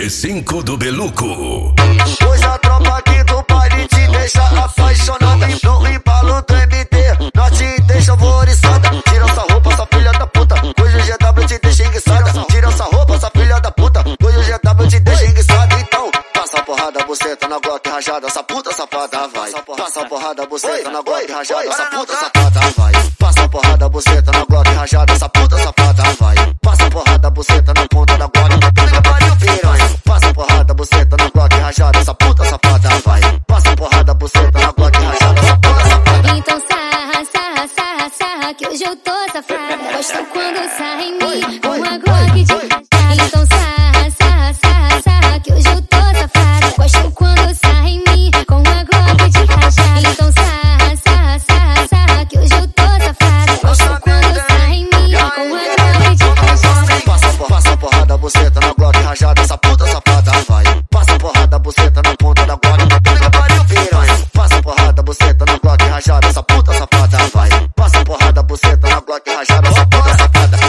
G5 do Beluco. Hoje a tropa aqui do baile te deixa apaixonada. No embalo do MD, nós te deixa alvoriçada. Tira essa roupa, essa filha da puta. Hoje o GW te deixa enguiçada. Tira essa roupa, essa filha da puta. Hoje o GW te deixa enguiçada. Então, passa a porrada, buceta na Glock rajada. Essa puta safada vai. Passa a porrada, buceta na Glock rajada. Essa puta safada vai. Passa a porrada, buceta na Glock rajada. Essa puta safada vai. Passa a porrada, buceta na ponta da Glock. Liga para o piranha. Passa a porrada, buceta na Glock rajada. Essa puta safada vai. Passa a porrada, buceta na Glock rajada. Essa puta safada. Então sarra, sarra, sarra, sarra, que hoje eu tô safada. Gosto quando sarra em mim com uma Glock de rajada. Então sarra, sarra, sarra, sarra, que hoje eu tô safada. Gosto quando sarra em mim com uma Glock de rajada. Então sarra, sarra, sarra, sarra, que hoje eu tô safada. Gosto quando sarra em mim com uma Glock de rajada. Passa a porrada, buceta na Glock rajada. Essa puta safada vai. Passa a porrada, buceta na ponta da Glock. Liga para o piranha. Passa a porrada, buceta na Glock rajada. Essa puta safada vai. Passa a porrada, buceta na Glock rajada. Essa puta safada.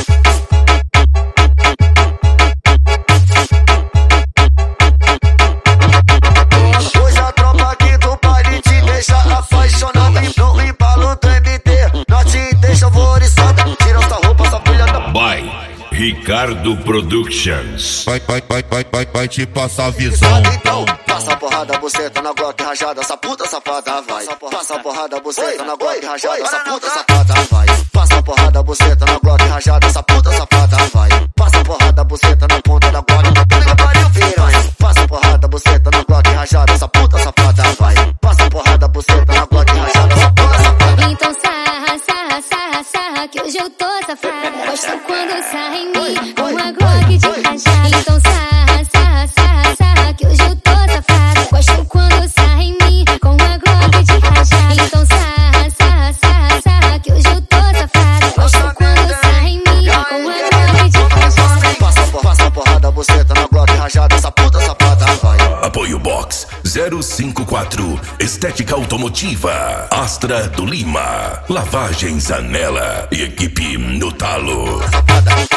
Hoje a tropa aqui do baile te deixa apaixonada. No embalo do MD, nós te deixa alvoriçada. Tira essa roupa, essa filha da By Ricardo Productions. Vai te passar a visão. Então, passa a porrada, buceta na Glock rajada. Essa puta safada vai. Passa a porrada, buceta na Glock rajada. Essa puta safada vai. Passa a porrada, buceta na Glock rajada. Essa puta safada vai. Passa a porrada, buceta na ponta da Glock. Liga para o piranha. Passa a porrada, buceta na Glock rajada. Essa puta safada vai. Passa a porrada, buceta na Glock rajada. Essa puta safada. Então sarra, sarra, sarra, sarra, que hoje eu tô safada. Gosto quando sarra em mim com uma Glock de rajada. Então sarra, sarra, sarra, sarra, que hoje eu tô safada. Gosto quando sarra em mim com uma Glock de rajada. Então sarra, sarra, sarra, sarra, que hoje eu tô safada. Gosto quando sarra em mim com uma Glock de rajada. Passa a porrada, buceta na Glock rajada. Essa puta safada vai. Apoio Box 054 Estética Automotiva Astra do Lima Lavagens Anela e equipe no talo. Safada.